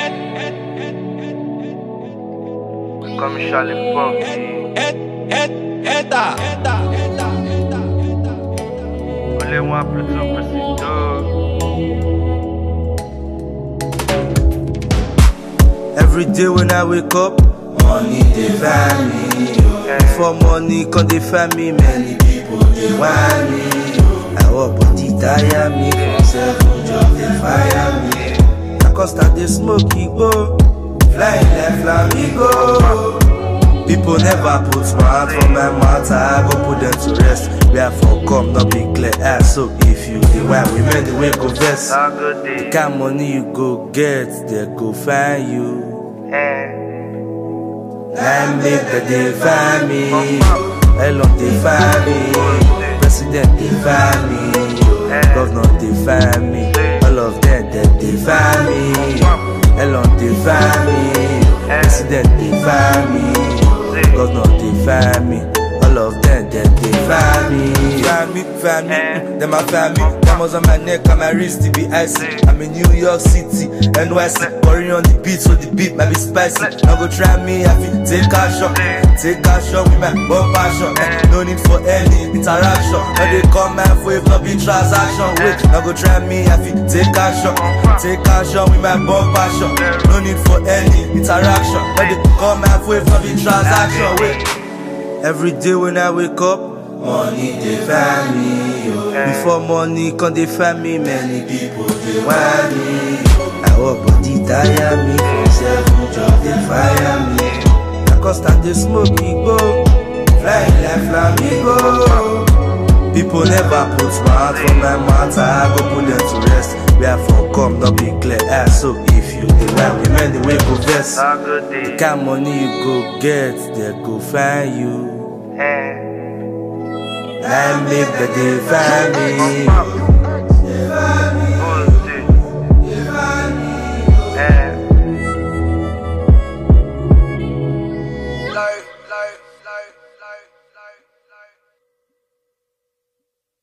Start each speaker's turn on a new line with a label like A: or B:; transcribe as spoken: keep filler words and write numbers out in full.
A: Comme Charlie Pop. Voulez-moi plutôt précieux.
B: Every day when I wake up, money they find me. Before money come they find me, many people they want me. I work but it tire me, from seven job they fire me. I can start the smoky go, flying like flamingo. People never put my hand for my matter, I go put them to rest. Where for come, not be clear ass. So if you the white women, the way go vest. The kind money you go get, they go find you. I make that they find me, Elon they find me, President they find me, Governor they find me, all of them that they find me, Elon they find me, President they find me, Governor they find me, all of them that they find me. Find me, find me, mm, them a find me. Diamonds on my neck and my wrist to be icy. I'm in New York City, N Y C. Worry on the beat, so the beat might be spicy. Now go try me, I feel take a shot, take a shot with my bumper shot. Eh, no need for any interaction. Now they come my wave, not be transaction. Wait, now go try me, I feel take a shot, take a shot with my bumper shot. No need for any interaction. Now they come my wave, not be transaction. Wait. Every day when I wake up, money they find me. Oh. Before money come they find me, many people they want me. I work but it tire me, from seven job they fire me. I can start the smoky go, flying like flamingo. People never put my hand for my matter, I go put them to rest. Where for come, not be clear ass. So if you the white women, the way go vest. The kind money you go get, they go find you. I make that they find me.